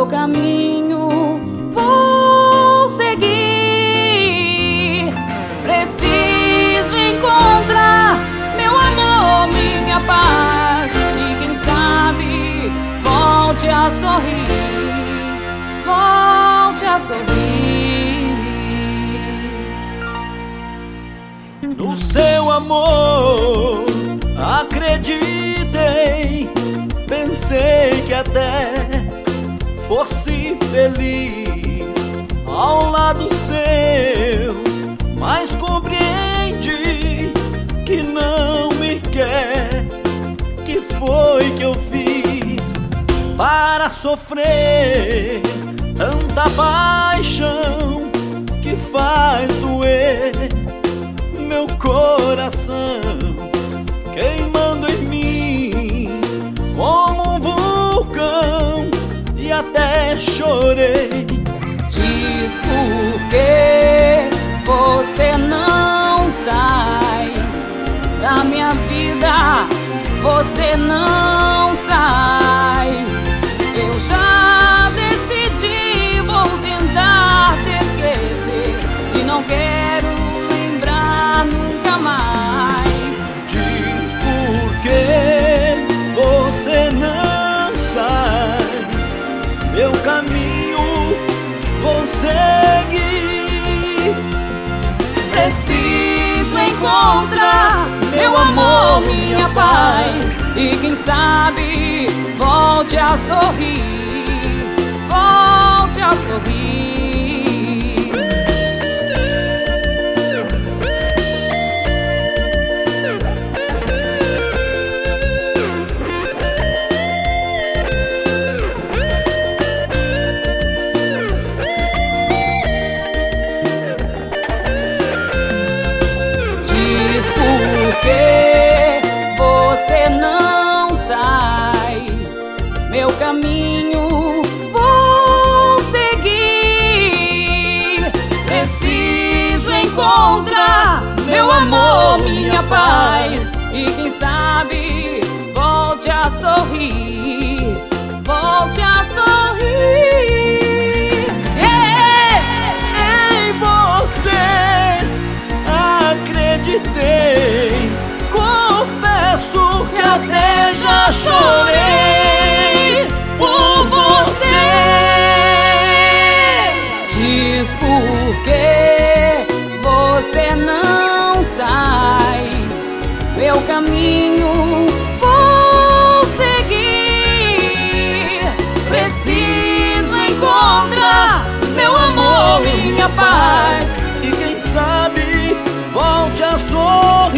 meu caminho vou seguir. Preciso encontrar meu amor, minha paz, e quem sabe volte a sorrir, volte a sorrir. No seu amor acreditei, pensei que até fosse feliz ao lado seu, mas compreendi que não me quer. Que foi que eu fiz para sofrer tanta paixão que faz doer meu coração, queimando em mim como um vulcão, e até chorei. Diz por que você não sai da minha vida, você não sai. Eu já decidi, vou tentar te esquecer e não quero lembrar nunca mais. Diz por que você não sai, meu caminho vou seguir. Preciso encontrar meu amor, minha paz, e quem sabe volte a sorrir, volte a sorrir. Diz por que você não sai, meu caminho vou seguir. Preciso encontrar meu amor, minha paz, e quem sabe volte a sorrir, volte a sorrir. Em você acreditei, confesso que até já chorei por você. Diz por que você não sai, meu caminho vou seguir. Preciso encontrar meu amor, minha paz, E quem sabe volte a sorrir.